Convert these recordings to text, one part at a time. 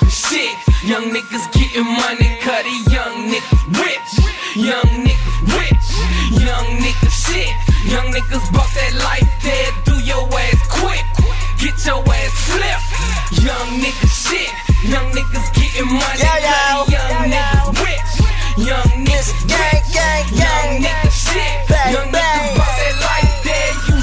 niggas shit. Young niggas getting money, cut it. Young niggas rich. Young niggas rich. Young niggas shit. Young niggas bought that life there. Do your ass quick. Get your ass flipped. Young niggas shit. Young niggas getting money, cut it. Young niggas rich. Young niggas rich. Young niggas shit. Young niggas bought that life there. You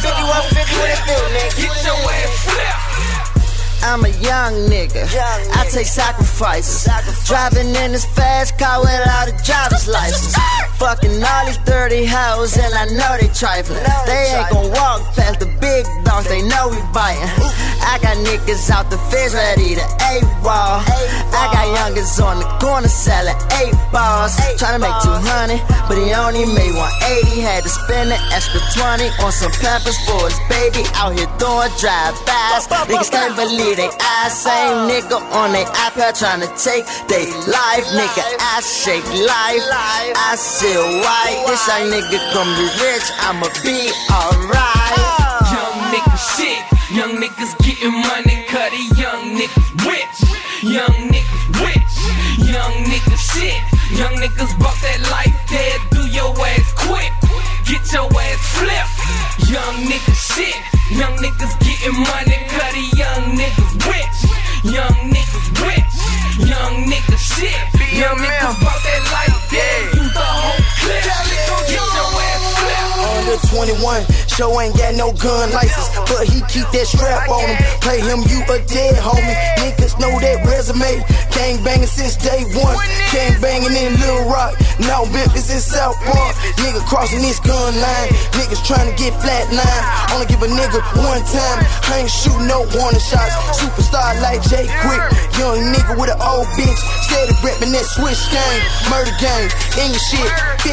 get your ass flipped. I'm a young nigga, I take sacrifices. Driving in this fast car without a driver's license. Fucking all these dirty hoes and I know they trifling. They ain't gon' walk past the big dogs, they know we biting. I got niggas out the fish ready to 8-ball. I got youngers on the corner selling 8 balls. Tryna make 200, but he only made 180. Had to spend an extra 20 on some peppers for his baby. Out here doing drive-bys, niggas can't believe they eyes. Same nigga on they iPad tryna take they life. Nigga, I shake life, I still white. This young nigga gon' be rich, I'ma be alright. Young niggas shit, young niggas getting money, cut it. Young niggas rich, young niggas rich. Young niggas shit, young niggas bought that life there. Do your ass quick, get your ass flipped. Young niggas shit, young niggas getting money, cut it. Young niggas rich, young niggas rich. Young niggas shit, young niggas bought that life there. You the whole clip, get your ass flipped. Under 21, show ain't got no gun license, but he keep that strap on him. Play him, you a dead homie. Niggas know that resume. Gang banging since day one. Gang banging in Little Rock, now Memphis and South Park. Nigga crossing this gun line. Niggas trying to get flatline. Only give a nigga one time. I ain't shooting no warning shots. Superstar like Jay Quick. Young nigga with an old bitch. Steady reppin' that switch game. Murder game. In your shit.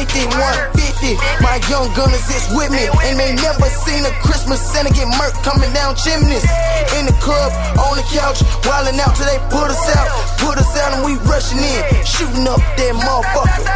5150. My young gunners is with me. And they never seen a Christmas Santa get murked coming down chimneys. In the club, on the couch, wildin' out till they put us out. Put us out and we rushing in. Shooting up that motherfucker.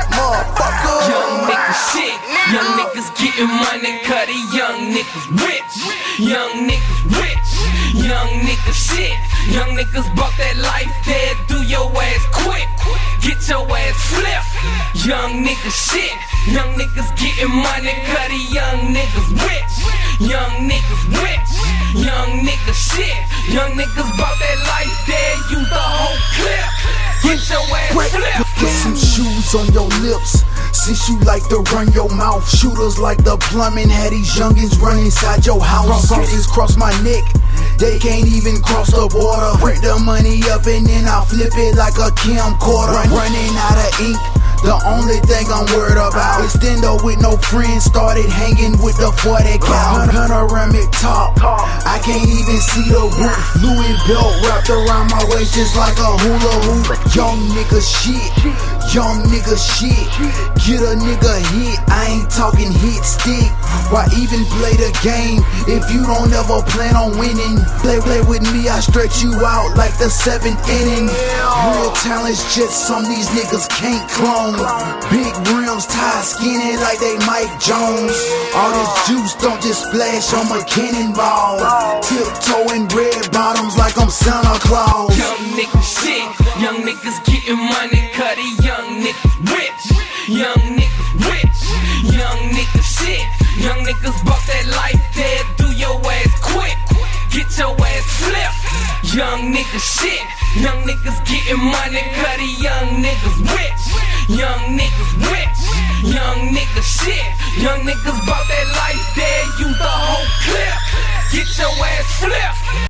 Young niggas shit. Young niggas getting money, cut it. Young niggas rich. Young niggas rich. Young niggas shit. Young niggas bought that life there. Do your ass quick. Get your ass flipped. Young niggas shit. Young niggas getting money, cut it. Young niggas rich. Young niggas rich. Young niggas shit. Young niggas bought that life there. You the whole clip. Get your ass flipped. Put some shoes on your lips, since you like to run your mouth. Shooters like the plumbing, had these youngins run inside your house. Crosses cross my neck, they can't even cross the border. Print the money up and then I'll flip it like a camcorder. Running out of ink, the only thing I'm worried about is Stendo with no friends. Started hanging with the 40 cal. Panoramic top, I can't even see the roof. Louis belt wrapped around my waist just like a hula hoop. Young nigga shit, young nigga shit. Get a nigga hit, I ain't talking hit stick. Why even play the game if you don't ever plan on winning? Play with me, I stretch you out like the 7th inning. Real talent's just some these niggas can't clone. Big rims tied skinny like they Mike Jones. All this juice don't just splash on my cannonball. Tiptoeing red bottoms like I'm Santa Claus. Young niggas shit. Young niggas getting money, cut it. Young niggas rich. Young niggas rich. Young niggas shit. Young niggas bought that life there. Do your ass quick. Get your ass flipped. Young niggas shit. Young niggas getting money, cut it. Young niggas rich. Young niggas rich. Young niggas shit. Young niggas bought that